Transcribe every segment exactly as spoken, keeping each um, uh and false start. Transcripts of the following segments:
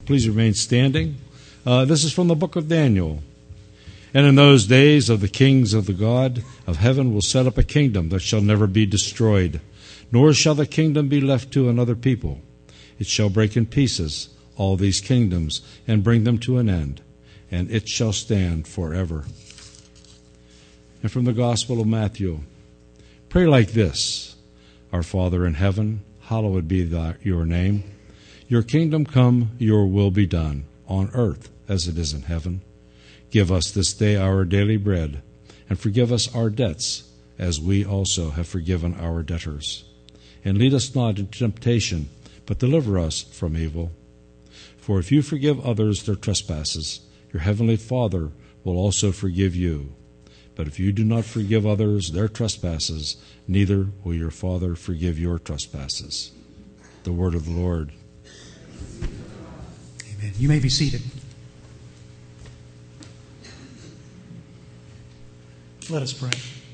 Please remain standing. Uh, this is from the book of Daniel. And in those days of the kings of the God of heaven will set up a kingdom that shall never be destroyed, nor shall the kingdom be left to another people. It shall break in pieces all these kingdoms and bring them to an end, and it shall stand forever. And from the Gospel of Matthew, pray like this: Our Father in heaven, hallowed be thy, your name. Your kingdom come, your will be done, on earth as it is in heaven. Give us this day our daily bread, and forgive us our debts, as we also have forgiven our debtors. And lead us not into temptation, but deliver us from evil. For if you forgive others their trespasses, your heavenly Father will also forgive you. But if you do not forgive others their trespasses, neither will your Father forgive your trespasses. The word of the Lord. Amen. You may be seated. Let us pray.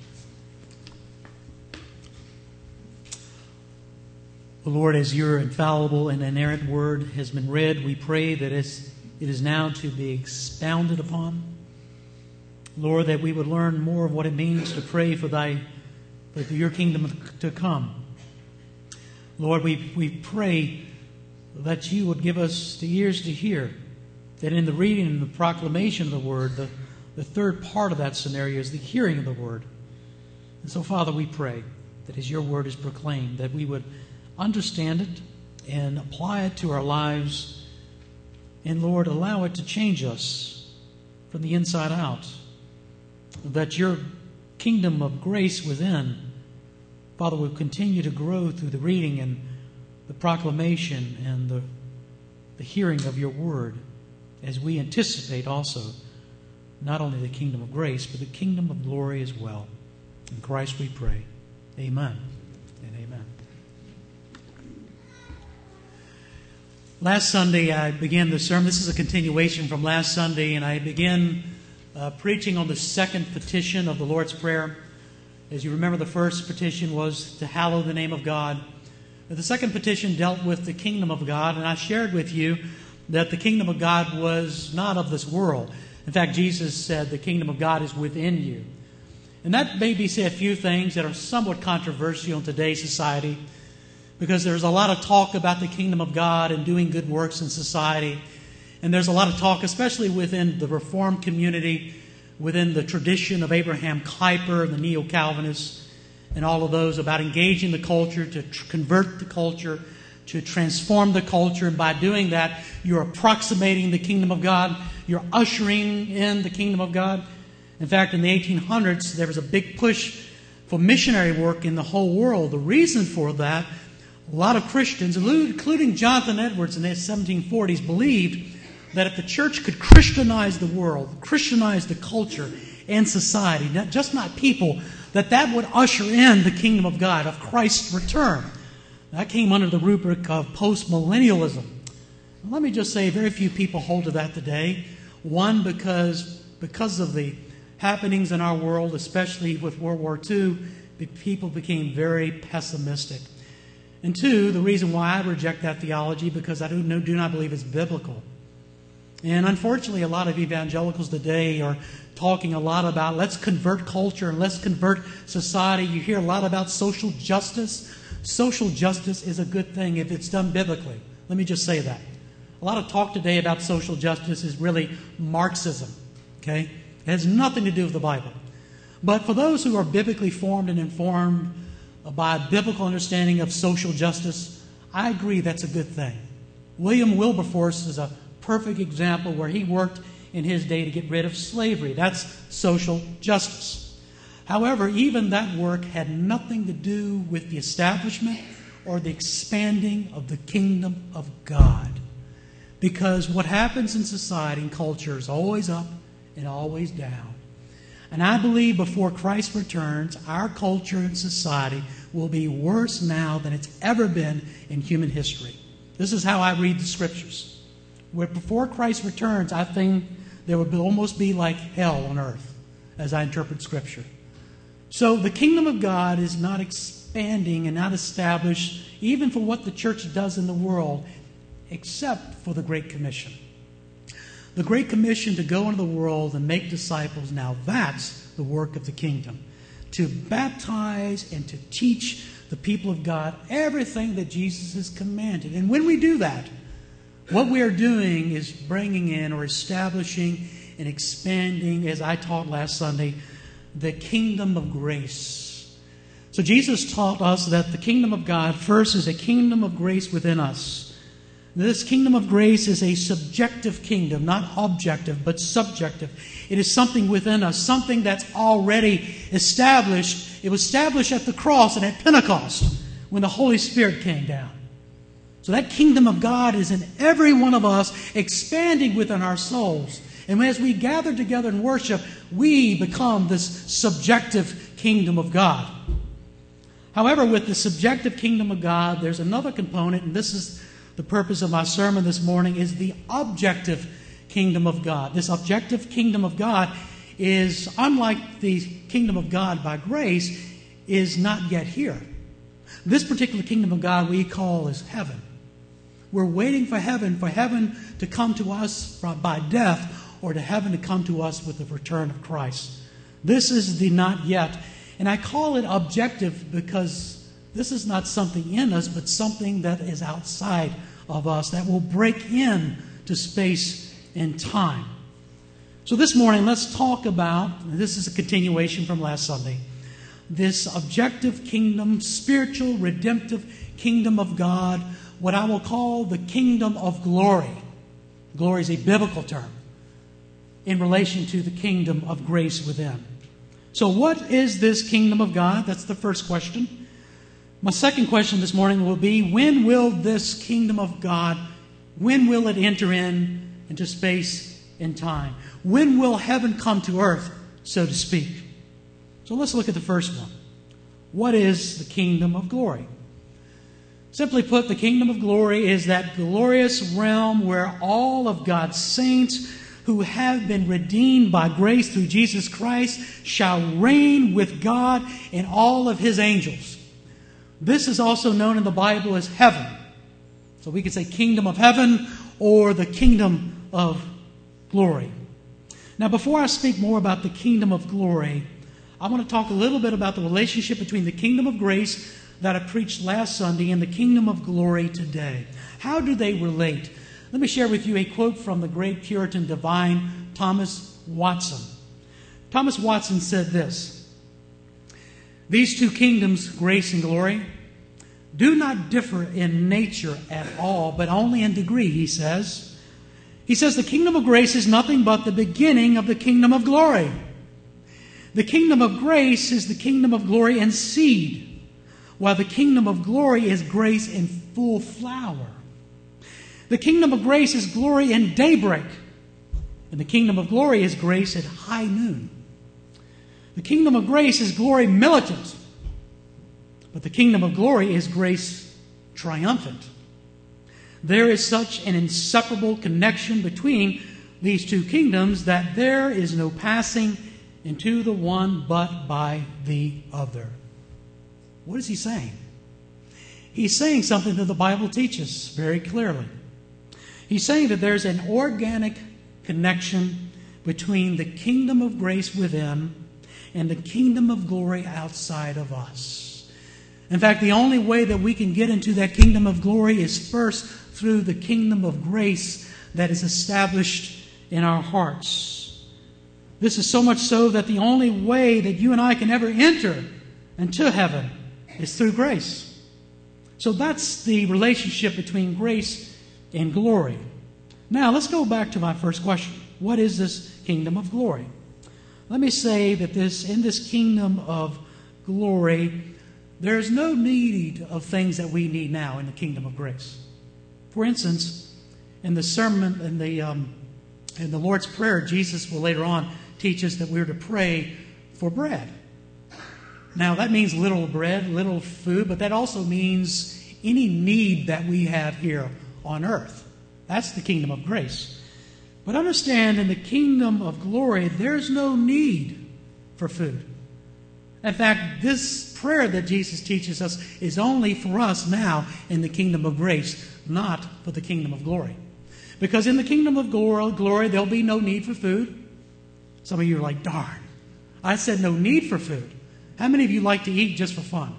The Lord, as your infallible and inerrant word has been read, we pray that as it is now to be expounded upon, Lord, that we would learn more of what it means to pray for thy, for your kingdom to come. Lord, we, we pray that you would give us the ears to hear, that in the reading and the proclamation of the word, the, the third part of that scenario is the hearing of the word. And so, Father, we pray that as your word is proclaimed, that we would understand it and apply it to our lives. And, Lord, allow it to change us from the inside out. That your kingdom of grace within, Father, will continue to grow through the reading and the proclamation and the, the hearing of your word, as we anticipate also not only the kingdom of grace, but the kingdom of glory as well. In Christ we pray. Amen and amen. Last Sunday I began the sermon. This is a continuation from last Sunday, and I began uh, preaching on the second petition of the Lord's Prayer. As you remember, the first petition was to hallow the name of God. The second petition dealt with the kingdom of God, and I shared with you that the kingdom of God was not of this world. In fact, Jesus said the kingdom of God is within you. And that made me say a few things that are somewhat controversial in today's society, because there's a lot of talk about the kingdom of God and doing good works in society. And there's a lot of talk, especially within the Reformed community, within the tradition of Abraham Kuyper and the Neo-Calvinists, and all of those, about engaging the culture, to tr- convert the culture, to transform the culture. And by doing that, you're approximating the kingdom of God. You're ushering in the kingdom of God. In fact, in the eighteen hundreds, there was a big push for missionary work in the whole world. The reason for that, a lot of Christians, including Jonathan Edwards in the seventeen forties, believed that if the church could Christianize the world, Christianize the culture and society, not, just not people, that that would usher in the kingdom of God, of Christ's return. That came under the rubric of postmillennialism. Let me just say, very few people hold to that today. One, because, because of the happenings in our world, especially with World War Two, people became very pessimistic. And two, the reason why I reject that theology, because I do, do not believe it's biblical. And unfortunately, a lot of evangelicals today are talking a lot about let's convert culture and let's convert society. You hear a lot about social justice. Social justice is a good thing if it's done biblically. Let me just say that. A lot of talk today about social justice is really Marxism. Okay? It has nothing to do with the Bible. But for those who are biblically formed and informed by a biblical understanding of social justice, I agree that's a good thing. William Wilberforce is a perfect example where he worked in his day to get rid of slavery. That's social justice. However, even that work had nothing to do with the establishment or the expanding of the kingdom of God. Because what happens in society and culture is always up and always down. And I believe before Christ returns, our culture and society will be worse now than it's ever been in human history. This is how I read the Scriptures. Where before Christ returns, I think there would almost be like hell on earth, as I interpret Scripture. So the kingdom of God is not expanding and not established, even for what the church does in the world. except for the Great Commission. The Great Commission to go into the world and make disciples, now that's the work of the kingdom. To baptize and to teach the people of God everything that Jesus has commanded. And when we do that, what we are doing is bringing in or establishing and expanding, as I taught last Sunday, the kingdom of grace. So Jesus taught us that the kingdom of God first is a kingdom of grace within us. This kingdom of grace is a subjective kingdom, not objective, but subjective. It is something within us, something that's already established. It was established at the cross and at Pentecost when the Holy Spirit came down. So that kingdom of God is in every one of us, expanding within our souls. And as we gather together and worship, we become this subjective kingdom of God. However, with the subjective kingdom of God, there's another component, and this is the purpose of my sermon this morning, is the objective kingdom of God. This objective kingdom of God is, unlike the kingdom of God by grace, is not yet here. This particular kingdom of God we call is heaven. We're waiting for heaven, for heaven to come to us by death, or to heaven to come to us with the return of Christ. This is the not yet. And I call it objective because this is not something in us, but something that is outside of us that will break in to space and time. So this morning, let's talk about, this is a continuation from last Sunday, this objective kingdom, spiritual, redemptive kingdom of God, what I will call the kingdom of glory. Glory is a biblical term in relation to the kingdom of grace within. So what is this kingdom of God? That's the first question. My second question this morning will be, when will this kingdom of God, when will it enter in into space and time? When will heaven come to earth, so to speak? So let's look at the first one. What is the kingdom of glory? Simply put, the kingdom of glory is that glorious realm where all of God's saints who have been redeemed by grace through Jesus Christ shall reign with God and all of His angels. This is also known in the Bible as heaven. So we could say kingdom of heaven or the kingdom of glory. Now, before I speak more about the kingdom of glory, I want to talk a little bit about the relationship between the kingdom of grace that I preached last Sunday and the kingdom of glory today. How do they relate? Let me share with you a quote from the great Puritan divine Thomas Watson. Thomas Watson said this: "These two kingdoms, grace and glory, do not differ in nature at all, but only in degree," he says. He says the kingdom of grace is nothing but the beginning of the kingdom of glory. The kingdom of grace is the kingdom of glory in seed, while the kingdom of glory is grace in full flower. The kingdom of grace is glory in daybreak, and the kingdom of glory is grace at high noon. The kingdom of grace is glory militant, but the kingdom of glory is grace triumphant. There is such an inseparable connection between these two kingdoms that there is no passing into the one but by the other. What is he saying? He's saying something that the Bible teaches very clearly. He's saying that there's an organic connection between the kingdom of grace within and the kingdom of glory outside of us. In fact, the only way that we can get into that kingdom of glory is first through the kingdom of grace that is established in our hearts. This is so much so that the only way that you and I can ever enter into heaven is through grace. So that's the relationship between grace and glory. Now, let's go back to my first question. What is this kingdom of glory? Let me say that this in this kingdom of glory, there's no need of things that we need now in the kingdom of grace. For instance, in the sermon, in the um, in the Lord's Prayer, Jesus will later on teach us that we're to pray for bread. Now, that means little bread, little food, but that also means any need that we have here on earth. That's the kingdom of grace. But understand, in the kingdom of glory, there's no need for food. In fact, this prayer that Jesus teaches us is only for us now in the kingdom of grace, not for the kingdom of glory. Because in the kingdom of glory, there'll be no need for food. Some of you are like, darn, I said no need for food. How many of you like to eat just for fun?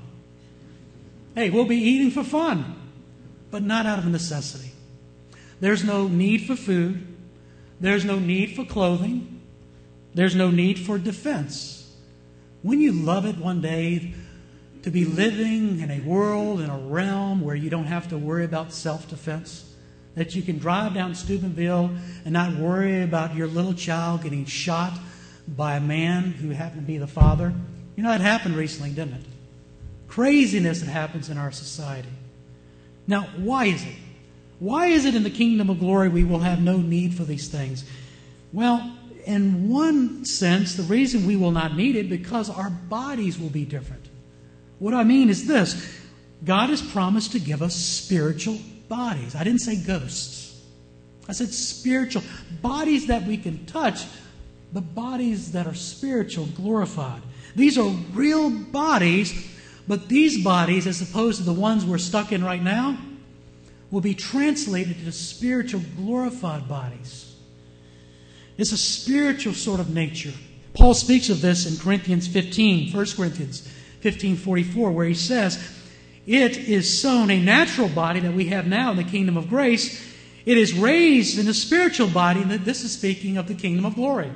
Hey, we'll be eating for fun, but not out of necessity. There's no need for food. There's no need for clothing. There's no need for defense. Wouldn't you love it one day to be living in a world, in a realm where you don't have to worry about self-defense? That you can drive down Steubenville and not worry about your little child getting shot by a man who happened to be the father? You know, that happened recently, didn't it? Craziness that happens in our society. Now, why is it? Why is it in the kingdom of glory we will have no need for these things? Well, in one sense, the reason we will not need it because our bodies will be different. What I mean is this. God has promised to give us spiritual bodies. I didn't say ghosts. I said spiritual bodies that we can touch, but bodies that are spiritual, glorified. These are real bodies, but these bodies, as opposed to the ones we're stuck in right now, will be translated into spiritual, glorified bodies. It's a spiritual sort of nature. Paul speaks of this in Corinthians fifteen, First Corinthians fifteen forty-four, where he says, it is sown a natural body that we have now in the kingdom of grace. It is raised in a spiritual body, and this is speaking of the kingdom of glory.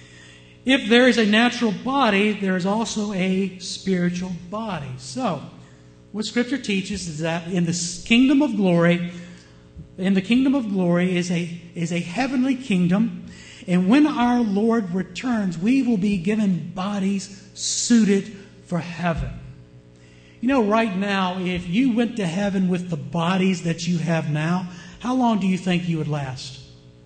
If there is a natural body, there is also a spiritual body. So, what Scripture teaches is that in the kingdom of glory, in the kingdom of glory is a, is a heavenly kingdom. And when our Lord returns, we will be given bodies suited for heaven. You know, right now, if you went to heaven with the bodies that you have now, how long do you think you would last?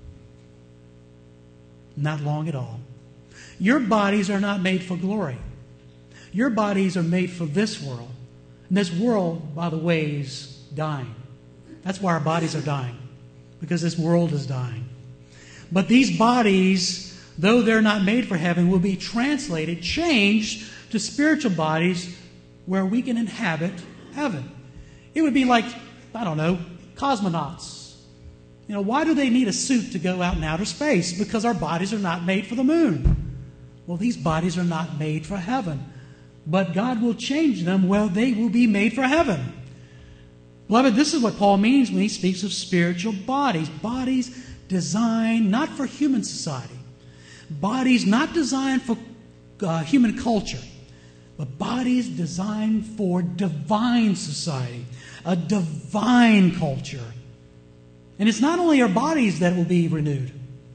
Not long at all. Your bodies are not made for glory. Your bodies are made for this world. And this world, by the way, is dying. That's why our bodies are dying. Because this world is dying. But these bodies, though they're not made for heaven, will be translated, changed to spiritual bodies where we can inhabit heaven. It would be like, I don't know, cosmonauts. You know, why do they need a suit to go out in outer space? Because our bodies are not made for the moon. Well, these bodies are not made for heaven. But God will change them where they will be made for heaven. Beloved, this is what Paul means when he speaks of spiritual bodies. Bodies designed not for human society. Bodies not designed for uh, human culture. But bodies designed for divine society. A divine culture. And it's not only our bodies that will be renewed.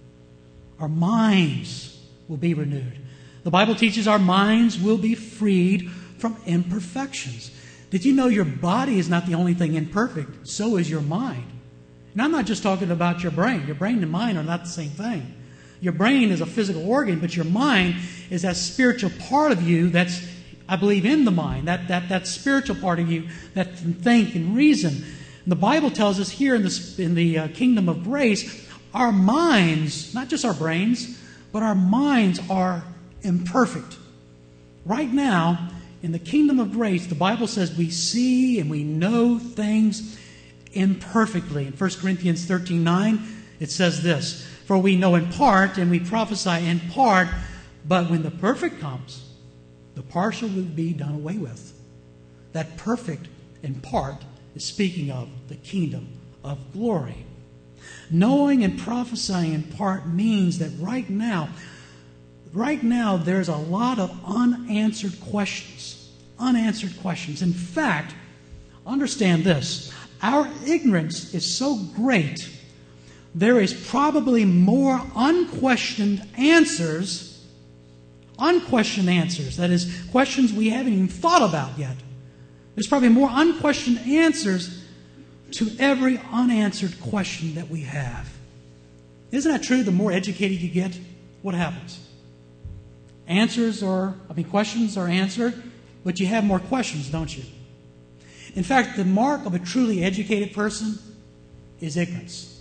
Our minds will be renewed. The Bible teaches our minds will be freed from imperfections. Did you know your body is not the only thing imperfect? So is your mind. And I'm not just talking about your brain. Your brain and mind are not the same thing. Your brain is a physical organ, but your mind is that spiritual part of you that's, I believe, in the mind. That, that, that spiritual part of you that can think and reason. And the Bible tells us here in the, in the uh, kingdom of grace, our minds, not just our brains, but our minds are imperfect. Right now, in the kingdom of grace, the Bible says we see and we know things imperfectly. In First Corinthians thirteen nine, it says this, for we know in part and we prophesy in part, but when the perfect comes, the partial will be done away with. That perfect in part is speaking of the kingdom of glory. Knowing and prophesying in part means that right now, right now there's a lot of unanswered questions. Unanswered questions. In fact, understand this. Our ignorance is so great, there is probably more unquestioned answers, unquestioned answers, that is, questions we haven't even thought about yet. There's probably more unquestioned answers to every unanswered question that we have. Isn't that true? The more educated you get, what happens? Answers are, I mean, questions are answered, but you have more questions, don't you? In fact, the mark of a truly educated person is ignorance.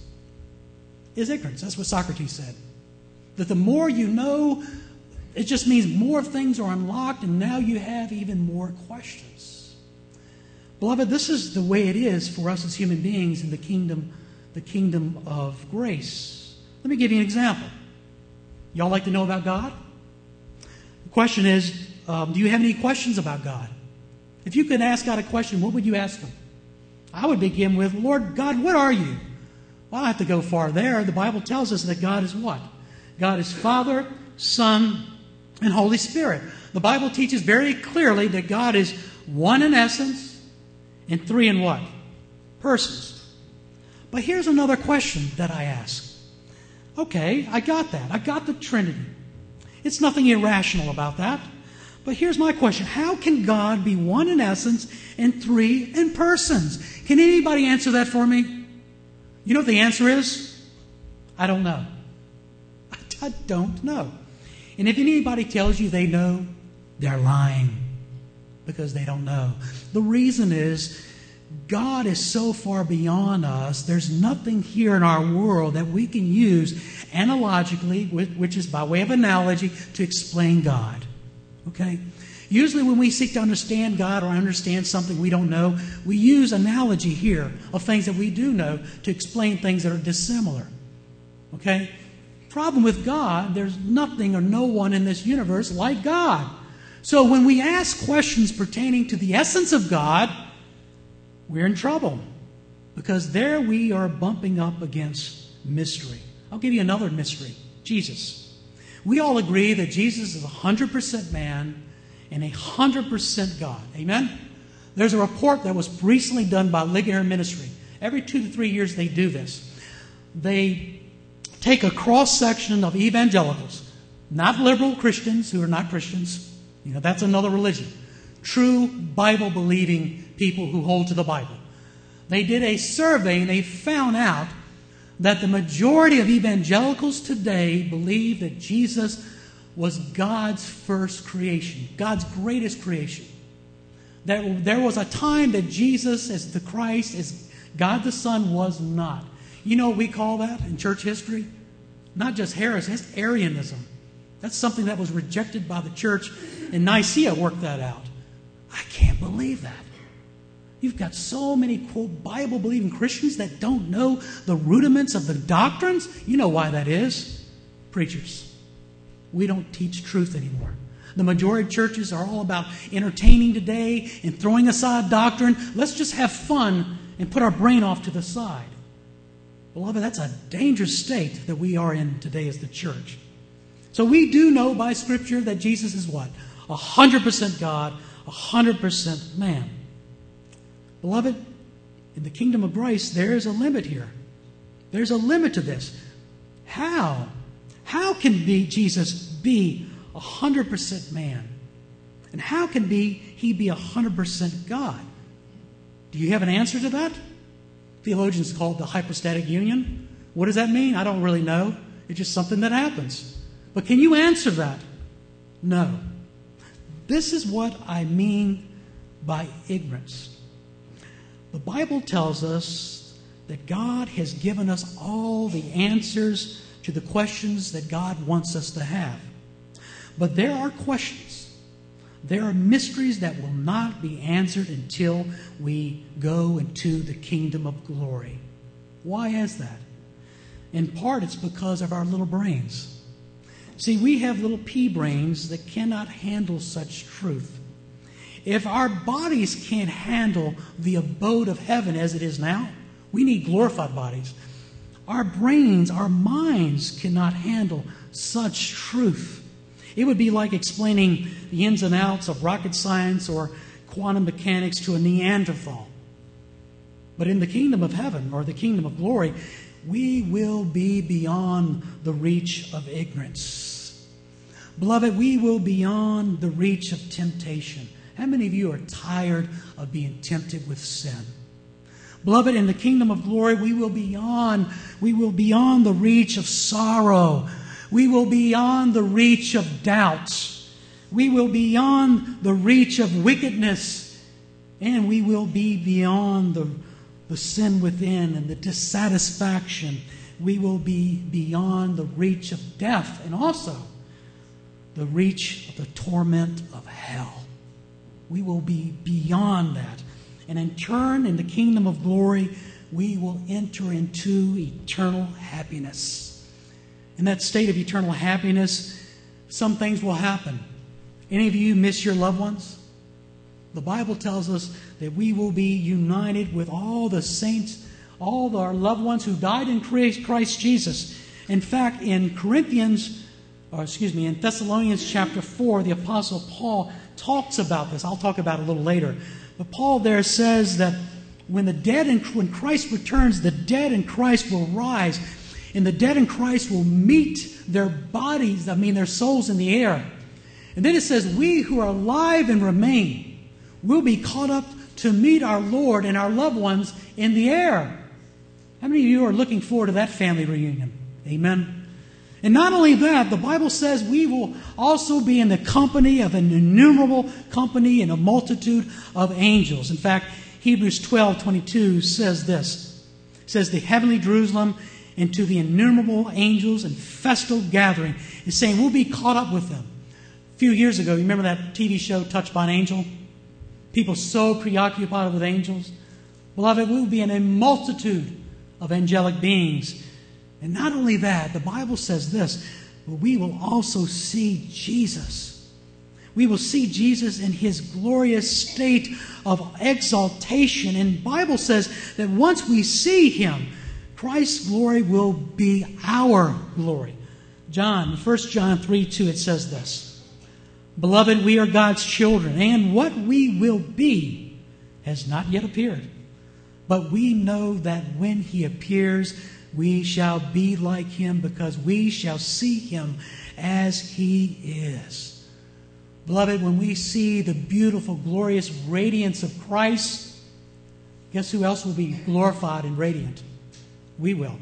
Is ignorance. That's what Socrates said. That the more you know, it just means more things are unlocked, and now you have even more questions. Beloved, this is the way it is for us as human beings in the kingdom the kingdom of grace. Let me give you an example. Y'all like to know about God? The question is, um, do you have any questions about God? If you could ask God a question, what would you ask Him? I would begin with, Lord God, what are you? Well, I don't have to go far there. The Bible tells us that God is what? God is Father, Son, and Holy Spirit. The Bible teaches very clearly that God is one in essence and three in what? Persons. But here's another question that I ask. Okay, I got that. I got the Trinity. It's nothing irrational about that. But here's my question. How can God be one in essence and three in persons? Can anybody answer that for me? You know what the answer is? I don't know. I don't know. And if anybody tells you they know, they're lying because they don't know. The reason is God is so far beyond us, there's nothing here in our world that we can use analogically, which is by way of analogy, to explain God. Okay? Usually when we seek to understand God or understand something we don't know, we use analogy here of things that we do know to explain things that are dissimilar. Okay? Problem with God, there's nothing or no one in this universe like God. So when we ask questions pertaining to the essence of God, we're in trouble because there we are bumping up against mystery. I'll give you another mystery. Jesus. We all agree that Jesus is one hundred percent man and one hundred percent God. Amen? There's a report that was recently done by Ligonier Ministry. Every two to three years they do this. They take a cross-section of evangelicals, not liberal Christians who are not Christians. You know, that's another religion. True Bible-believing people who hold to the Bible. They did a survey and they found out that the majority of evangelicals today believe that Jesus was God's first creation, God's greatest creation. That there was a time that Jesus as the Christ, as God the Son, was not. You know what we call that in church history? Not just heresy, it's Arianism. That's something that was rejected by the church, and Nicaea worked that out. I can't believe that. You've got so many, quote, Bible-believing Christians that don't know the rudiments of the doctrines. You know why that is. Preachers. We don't teach truth anymore. The majority of churches are all about entertaining today and throwing aside doctrine. Let's just have fun and put our brain off to the side. Beloved, that's a dangerous state that we are in today as the church. So we do know by Scripture that Jesus is what? one hundred percent God, one hundred percent man. Beloved, in the kingdom of grace, there is a limit here. There's a limit to this. How? How can be Jesus be one hundred percent man? And how can be he be one hundred percent God? Do you have an answer to that? Theologians call it the hypostatic union. What does that mean? I don't really know. It's just something that happens. But can you answer that? No. This is what I mean by ignorance. The Bible tells us that God has given us all the answers to the questions that God wants us to have. But there are questions. There are mysteries that will not be answered until we go into the kingdom of glory. Why is that? In part, it's because of our little brains. See, we have little pea brains that cannot handle such truth. If our bodies can't handle the abode of heaven as it is now, we need glorified bodies. Our brains, our minds cannot handle such truth. It would be like explaining the ins and outs of rocket science or quantum mechanics to a Neanderthal. But in the kingdom of heaven or the kingdom of glory, we will be beyond the reach of ignorance. Beloved, we will be beyond the reach of temptation. How many of you are tired of being tempted with sin? Beloved, in the kingdom of glory, we will be beyond, we will be beyond the reach of sorrow. We will be beyond the reach of doubts. We will be beyond the reach of wickedness. And we will be beyond the, the sin within and the dissatisfaction. We will be beyond the reach of death and also the reach of the torment of hell. We will be beyond that. And in turn, in the kingdom of glory, we will enter into eternal happiness. In that state of eternal happiness, some things will happen. Any of you miss your loved ones? The Bible tells us that we will be united with all the saints, all our loved ones who died in Christ Jesus. In fact, in Corinthians, or excuse me, in Thessalonians chapter four, the Apostle Paul talks about this. I'll talk about it a little later. But Paul there says that when the dead in, when Christ returns, the dead in Christ will rise, and the dead in Christ will meet their bodies, I mean their souls in the air. And then it says, we who are alive and remain will be caught up to meet our Lord and our loved ones in the air. How many of you are looking forward to that family reunion? Amen. And not only that, the Bible says we will also be in the company of an innumerable company and a multitude of angels. In fact, Hebrews twelve twenty-two says this. It says, the heavenly Jerusalem and to the innumerable angels and festal gathering is saying we'll be caught up with them. A few years ago, you remember that T V show, Touched by an Angel? People so preoccupied with angels. Beloved, we'll be in a multitude of angelic beings. And not only that, the Bible says this, but we will also see Jesus. We will see Jesus in His glorious state of exaltation. And the Bible says that once we see Him, Christ's glory will be our glory. John, First John three two, it says this. Beloved, we are God's children, and what we will be has not yet appeared. But we know that when He appears, we shall be like Him, because we shall see Him as He is. Beloved, when we see the beautiful, glorious radiance of Christ, guess who else will be glorified and radiant? We will.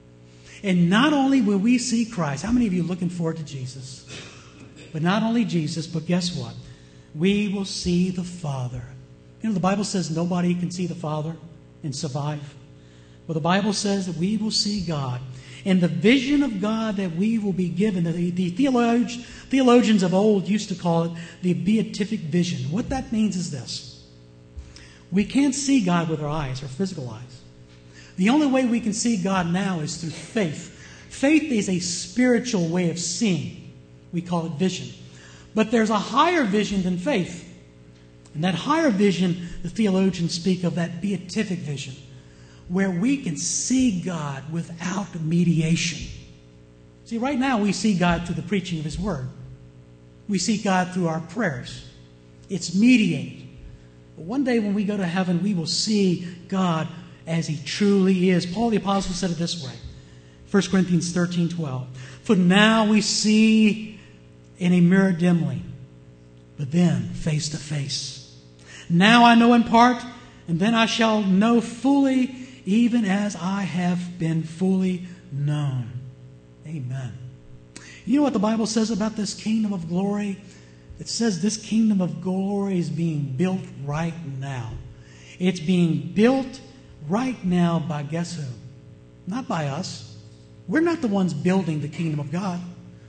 And not only will we see Christ, how many of you are looking forward to Jesus? But not only Jesus, but guess what? We will see the Father. You know, the Bible says nobody can see the Father and survive. Well, the Bible says that we will see God. And the vision of God that we will be given, the, the theologians, theologians of old used to call it the beatific vision. What that means is this. We can't see God with our eyes, our physical eyes. The only way we can see God now is through faith. Faith is a spiritual way of seeing. We call it vision. But there's a higher vision than faith. And that higher vision, the theologians speak of that beatific vision, where we can see God without mediation. See, right now we see God through the preaching of His Word. We see God through our prayers. It's mediated. But one day when we go to heaven, we will see God as He truly is. Paul the Apostle said it this way. First Corinthians thirteen twelve. For now we see in a mirror dimly, but then face to face. Now I know in part, and then I shall know fully, even as I have been fully known. Amen. You know what the Bible says about this kingdom of glory? It says this kingdom of glory is being built right now. It's being built right now by guess who? Not by us. We're not the ones building the kingdom of God.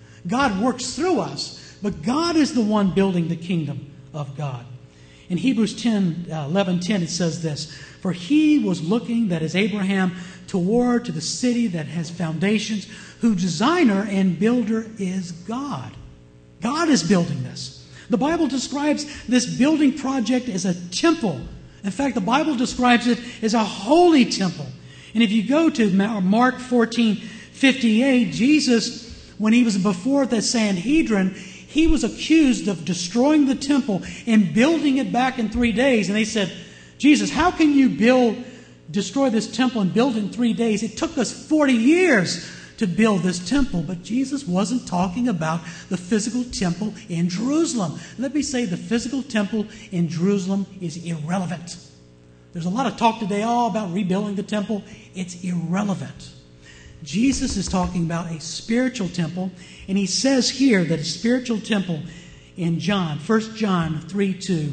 God works through us, but God is the one building the kingdom of God. In Hebrews ten, eleven ten, it says this, for He was looking, that is Abraham, toward to the city that has foundations, whose designer and builder is God. God is building this. The Bible describes this building project as a temple. In fact, the Bible describes it as a holy temple. And if you go to Mark fourteen fifty-eight, Jesus, when He was before the Sanhedrin, He was accused of destroying the temple and building it back in three days. And they said, Jesus, how can you build, destroy this temple and build it in three days? It took us forty years to build this temple. But Jesus wasn't talking about the physical temple in Jerusalem. Let me say the physical temple in Jerusalem is irrelevant. There's a lot of talk today all about rebuilding the temple. It's irrelevant. Jesus is talking about a spiritual temple, and He says here that a spiritual temple in John, First John three two,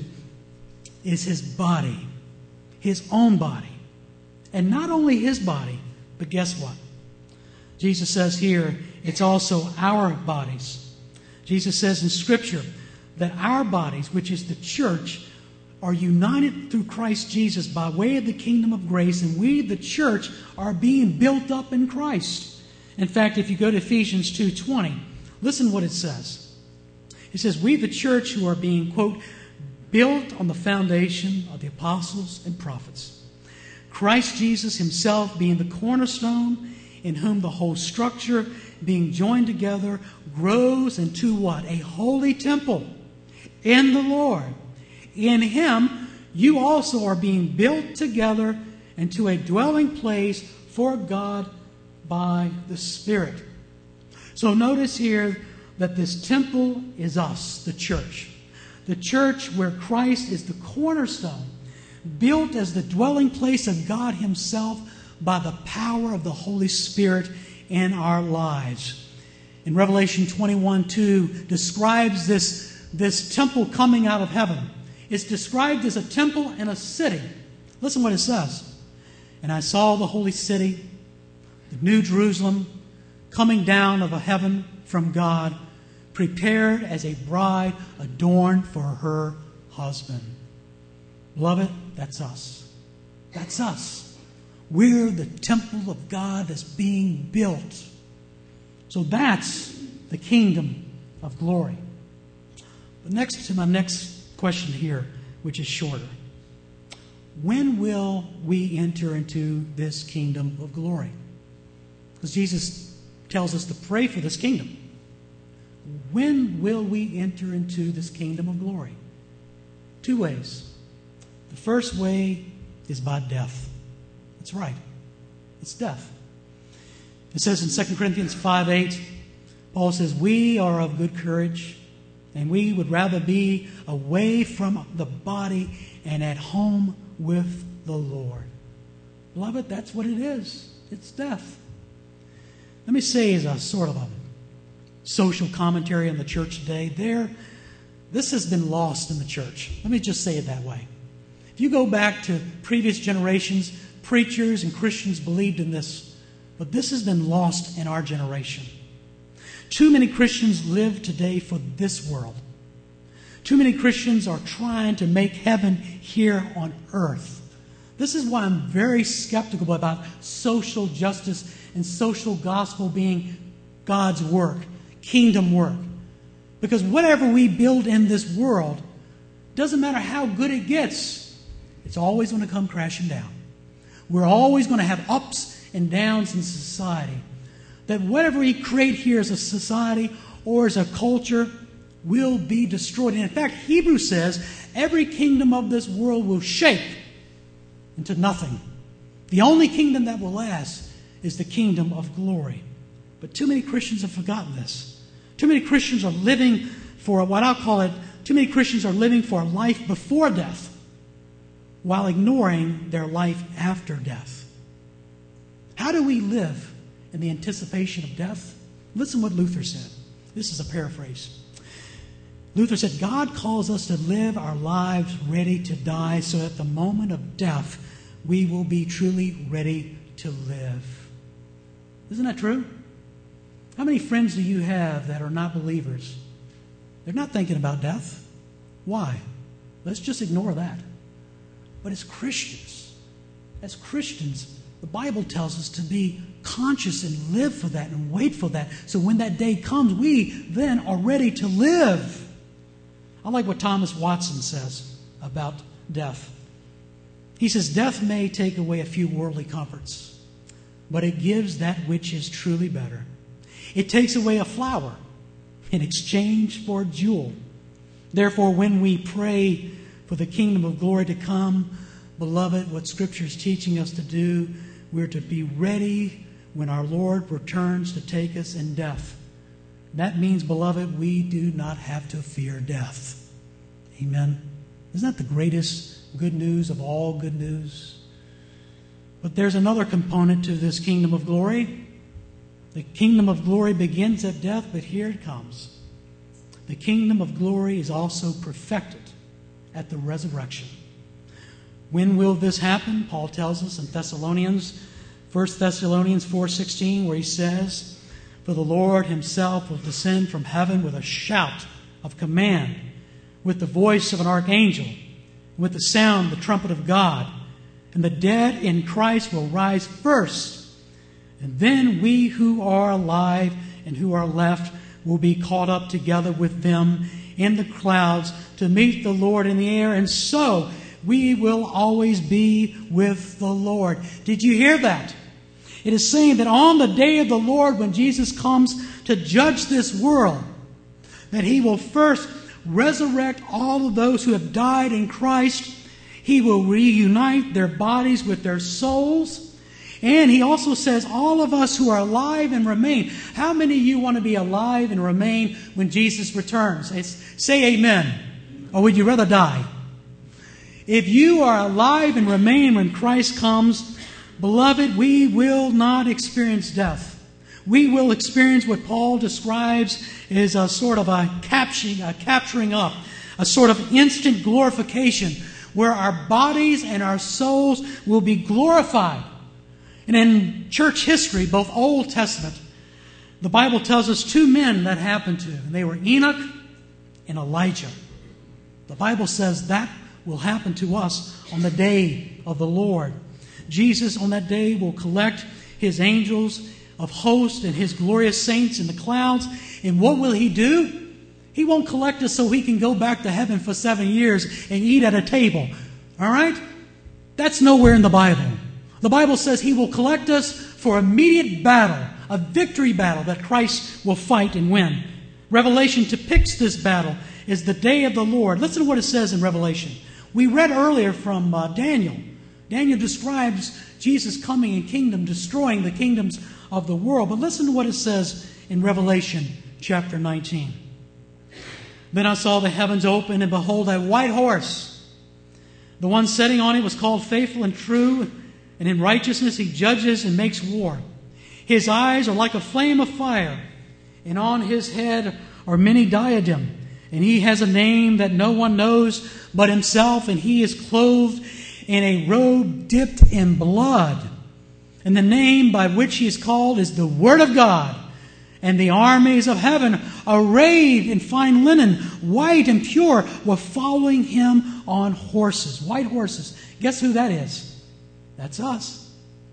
is His body, His own body. And not only His body, but guess what? Jesus says here, it's also our bodies. Jesus says in Scripture that our bodies, which is the church, are united through Christ Jesus by way of the kingdom of grace, and we, the church, are being built up in Christ. In fact, if you go to Ephesians two twenty, listen what it says. It says, we, the church, who are being, quote, built on the foundation of the apostles and prophets, Christ Jesus himself being the cornerstone, in whom the whole structure, being joined together, grows into what? A holy temple in the Lord. In him, you also are being built together into a dwelling place for God by the Spirit. So notice here that this temple is us, the church. The church where Christ is the cornerstone, built as the dwelling place of God himself by the power of the Holy Spirit in our lives. In Revelation twenty-one two describes this, this temple coming out of heaven. It's described as a temple in a city. Listen what it says. And I saw the holy city, the new Jerusalem, coming down of a heaven from God, prepared as a bride adorned for her husband. Beloved, that's us. That's us. We're the temple of God that's being built. So that's the kingdom of glory. But next to my next question here, which is shorter. When will we enter into this kingdom of glory? Because Jesus tells us to pray for this kingdom. When will we enter into this kingdom of glory? Two ways. The first way is by death. That's right. It's death. It says in Second Corinthians five eight, Paul says, we are of good courage, and we would rather be away from the body and at home with the Lord. Beloved, that's what it is. It's death. Let me say as a sort of a social commentary on the church today, there, this has been lost in the church. Let me just say it that way. If you go back to previous generations, preachers and Christians believed in this, but this has been lost in our generation. Too many Christians live today for this world. Too many Christians are trying to make heaven here on earth. This is why I'm very skeptical about social justice and social gospel being God's work, kingdom work. Because whatever we build in this world, doesn't matter how good it gets, it's always going to come crashing down. We're always going to have ups and downs in society. That whatever we create here as a society or as a culture will be destroyed. And in fact, Hebrews says every kingdom of this world will shake into nothing. The only kingdom that will last is the kingdom of glory. But too many Christians have forgotten this. Too many Christians are living for what I'll call it, too many Christians are living for a life before death while ignoring their life after death. How do we live in the anticipation of death? Listen what Luther said. This is a paraphrase. Luther said, God calls us to live our lives ready to die so at the moment of death we will be truly ready to live. Isn't that true? How many friends do you have that are not believers? They're not thinking about death. Why? Let's just ignore that. But as Christians, as Christians, the Bible tells us to be conscious and live for that and wait for that. So when that day comes, we then are ready to live. I like what Thomas Watson says about death. He says, death may take away a few worldly comforts, but it gives that which is truly better. It takes away a flower in exchange for a jewel. Therefore, when we pray for the kingdom of glory to come, beloved, what Scripture is teaching us to do, we're to be ready when our Lord returns to take us in death. That means, beloved, we do not have to fear death. Amen. Isn't that the greatest good news of all good news? But there's another component to this kingdom of glory. The kingdom of glory begins at death, but here it comes. The kingdom of glory is also perfected at the resurrection. When will this happen? Paul tells us in Thessalonians, First Thessalonians four sixteen, where he says, for the Lord himself will descend from heaven with a shout of command, with the voice of an archangel, with the sound, the trumpet of God. And the dead in Christ will rise first. And then we who are alive and who are left will be caught up together with them in the clouds to meet the Lord in the air. And so we will always be with the Lord. Did you hear that? It is saying that on the day of the Lord, when Jesus comes to judge this world, that He will first resurrect all of those who have died in Christ. He will reunite their bodies with their souls. And He also says, all of us who are alive and remain. How many of you want to be alive and remain when Jesus returns? Say amen. Or would you rather die? If you are alive and remain when Christ comes, beloved, we will not experience death. We will experience what Paul describes as a sort of a capturing, a capturing up, a sort of instant glorification, where our bodies and our souls will be glorified. And in church history, both Old Testament, the Bible tells us two men that happened to. And they were Enoch and Elijah. The Bible says that will happen to us on the day of the Lord. Jesus on that day will collect His angels of hosts and His glorious saints in the clouds. And what will He do? He won't collect us so He can go back to heaven for seven years and eat at a table. All right? That's nowhere in the Bible. The Bible says He will collect us for immediate battle, a victory battle that Christ will fight and win. Revelation depicts this battle as the day of the Lord. Listen to what it says in Revelation. We read earlier from uh, Daniel. Daniel describes Jesus coming in kingdom, destroying the kingdoms of the world. But listen to what it says in Revelation chapter nineteen. Then I saw the heavens open, and behold, a white horse. The one sitting on it was called Faithful and True, and in righteousness He judges and makes war. His eyes are like a flame of fire, and on His head are many diadems. And He has a name that no one knows but Himself, and He is clothed in a robe dipped in blood. And the name by which He is called is the Word of God. And the armies of heaven, arrayed in fine linen, white and pure, were following Him on horses. White horses. Guess who that is? That's us.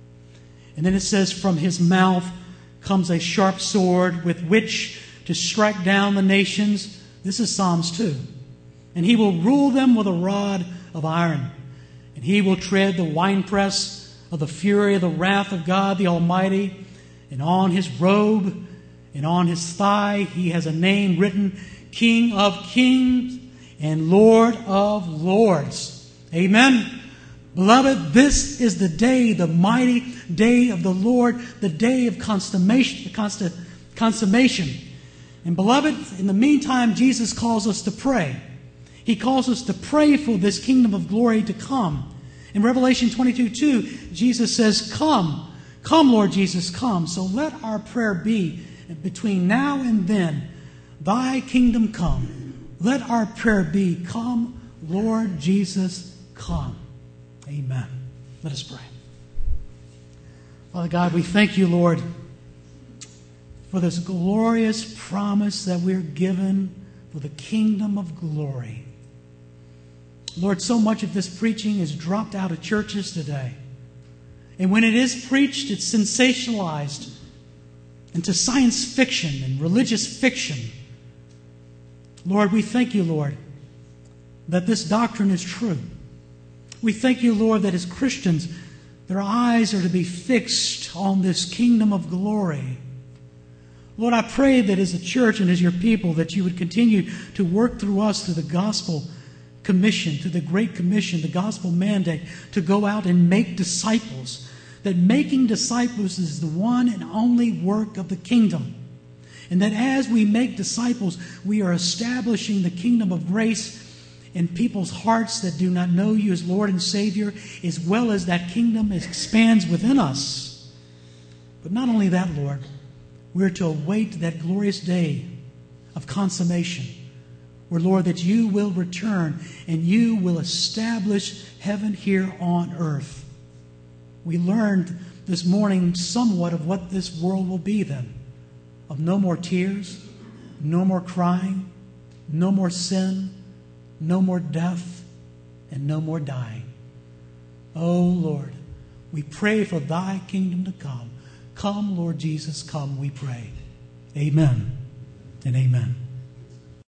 And then it says, from His mouth comes a sharp sword with which to strike down the nations. This is Psalms two. And He will rule them with a rod of iron. And He will tread the winepress of the fury of the wrath of God the Almighty. And on His robe and on His thigh He has a name written, King of Kings and Lord of Lords. Amen. Beloved, this is the day, the mighty day of the Lord, the day of consummation. consummation. And beloved, in the meantime, Jesus calls us to pray. He calls us to pray for this kingdom of glory to come. In Revelation twenty-two two, Jesus says, Come, come, Lord Jesus, come. So let our prayer be between now and then, Thy kingdom come. Let our prayer be, Come, Lord Jesus, come. Amen. Let us pray. Father God, we thank You, Lord, for this glorious promise that we're given for the kingdom of glory. Lord, so much of this preaching is dropped out of churches today. And when it is preached, it's sensationalized into science fiction and religious fiction. Lord, we thank You, Lord, that this doctrine is true. We thank You, Lord, that as Christians, their eyes are to be fixed on this kingdom of glory. Lord, I pray that as a church and as Your people, that You would continue to work through us through the gospel commission, through the Great Commission, the gospel mandate, to go out and make disciples. That making disciples is the one and only work of the kingdom. And that as we make disciples, we are establishing the kingdom of grace in people's hearts that do not know You as Lord and Savior, as well as that kingdom expands within us. But not only that, Lord, we're to await that glorious day of consummation, where, Lord, that You will return and You will establish heaven here on earth. We learned this morning somewhat of what this world will be then. Of no more tears, no more crying, no more sin, no more death, and no more dying. Oh, Lord, we pray for thy kingdom to come. Come, Lord Jesus, come, we pray. Amen and amen.